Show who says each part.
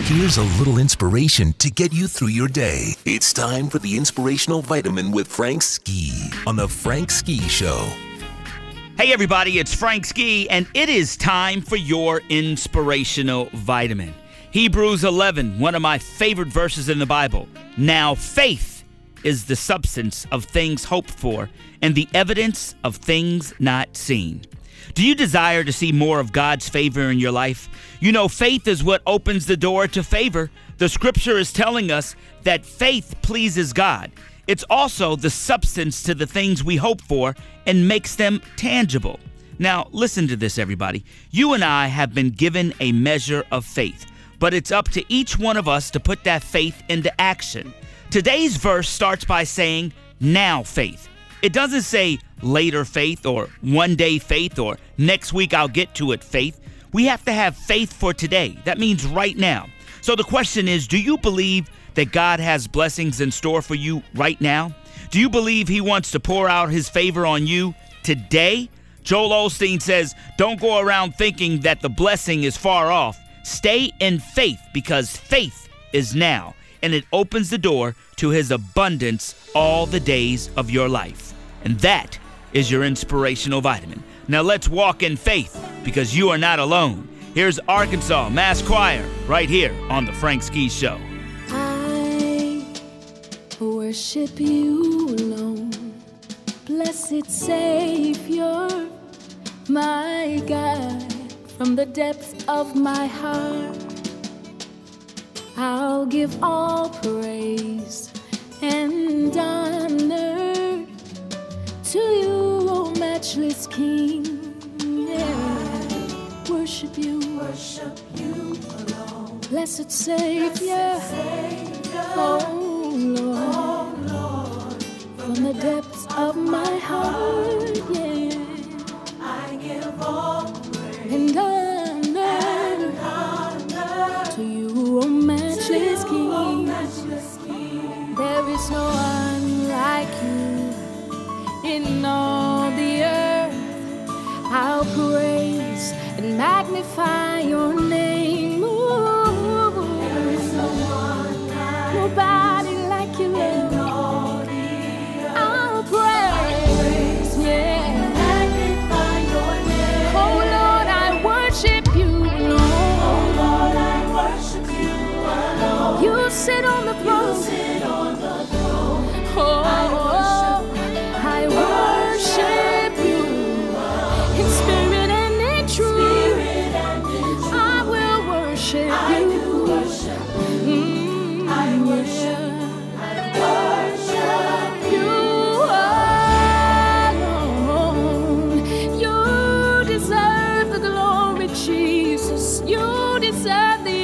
Speaker 1: Here's a little inspiration to get you through your day. It's time for the Inspirational Vitamin with Frank Ski on The Frank Ski Show.
Speaker 2: Hey everybody, it's Frank Ski, and it is time for your Inspirational Vitamin. Hebrews 11, one of my favorite verses in the Bible. Now faith is the substance of things hoped for and the evidence of things not seen. Do you desire to see more of God's favor in your life? You know, faith is what opens the door to favor. The scripture is telling us that faith pleases God. It's also the substance to the things we hope for and makes them tangible. Now, listen to this, everybody. You and I have been given a measure of faith, but it's up to each one of us to put that faith into action. Today's verse starts by saying, now faith. It doesn't say later faith or one day faith or next week I'll get to it faith. We have to have faith for today. That means right now. So the question is, do you believe that God has blessings in store for you right now? Do you believe he wants to pour out his favor on you today? Joel Osteen says, don't go around thinking that the blessing is far off. Stay in faith because faith is now, and it opens the door to his abundance all the days of your life. And that is your Inspirational Vitamin. Now let's walk in faith because you are not alone. Here's Arkansas Mass Choir right here on The Frank Ski Show.
Speaker 3: I worship you alone, blessed Savior, my God, from the depths of my heart. I'll give all praise and honor to you, O matchless King. Yeah. Worship you alone, blessed Savior, oh Lord, from the depths of my heart. Yeah, I give all praise and honor to you, O matchless King. There is no one like you in all the earth. I'll praise and magnify your name. Ooh, there is no one like nobody like you in all the earth. I'll praise, yeah, magnify your name. Oh Lord, I worship you alone. Oh Lord, I worship you alone. You sit on the throne. Oh, I worship you in spirit and in truth. I will worship you. I worship you alone. You deserve the glory, Jesus. You deserve the